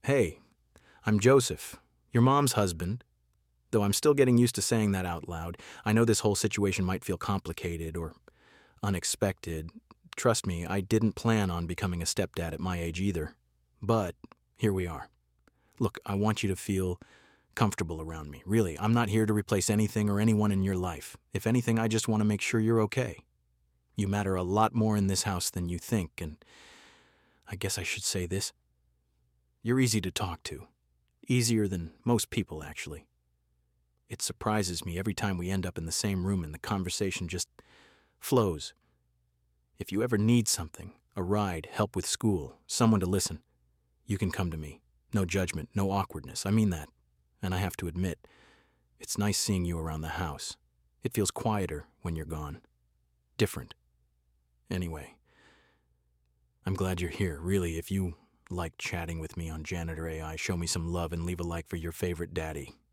Hey, I'm Joseph, your mom's husband. Though I'm still getting used to saying that out loud, I know this whole situation might feel complicated or unexpected. Trust me, I didn't plan on becoming a stepdad at my age either. But here we are. Look, I want you to feel comfortable around me. Really, I'm not here to replace anything or anyone in your life. If anything, I just want to make sure you're okay. You matter a lot more in this house than you think, and I guess I should say this. You're easy to talk to. Easier than most people, actually. It surprises me every time we end up in the same room and the conversation just flows. If you ever need something, a ride, help with school, someone to listen, you can come to me. No judgment, no awkwardness. I mean that. And I have to admit, it's nice seeing you around the house. It feels quieter when you're gone. Different. Anyway, I'm glad you're here. Really, if you like chatting with me on Janitor AI, show me some love and leave a like for your favorite daddy.